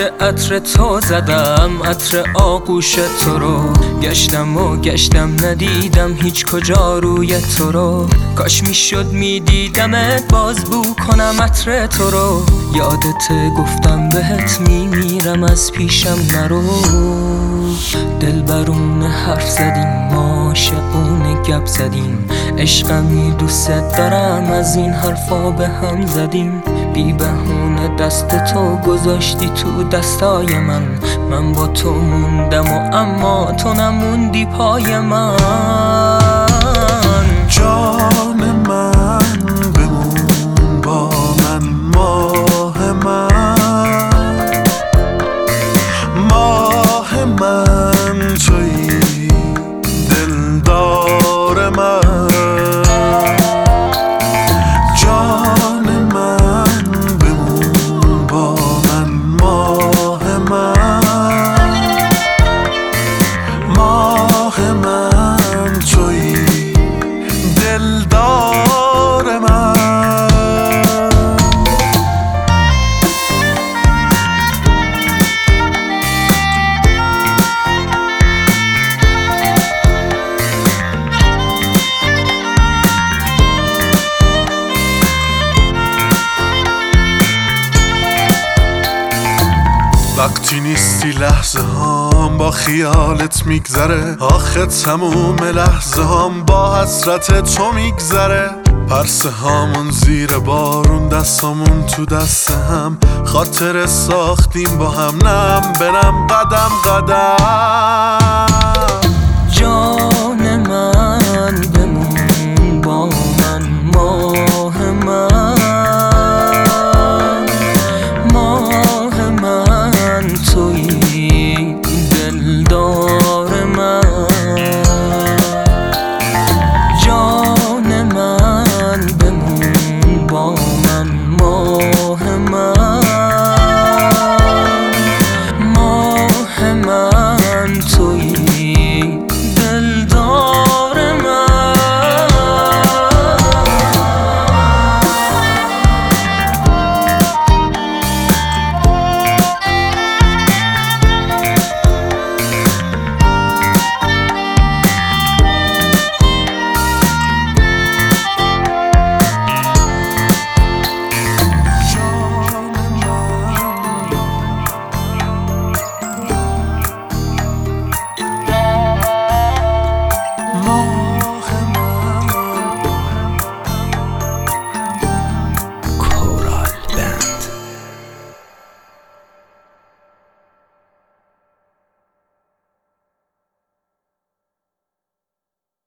عطر تو زدم، عطر آغوش تو رو گشتم و گشتم ندیدم هیچ کجا روی تو رو. کاش میشد میدیدمت باز بو کنم عطر تو رو. یادت گفتم بهت میمیرم از پیشم نرو. دلبرونه حرف زدیم ما عاشقونه گپ زدیم، عشقمی دوست دارم از این حرفا به هم زدیم. بی بهونه دست تو گذاشتی تو دستای من، من با تو موندم و اما تو نموندی پای من. جان من بمون با من، ماه من، ماه من تویی دلدار من. جان من بمون با من، ماه من، ماه من تویی دلدار من. وقتی نیستی لحظه هام با خیالت میگذره، آخه تموم لحظه هام با حسرت تو میگذره. پرسه هامون زیر بارون، دستامون تو دست هم، خاطر ساختیم با هم نم بنم قدم قدم. جان من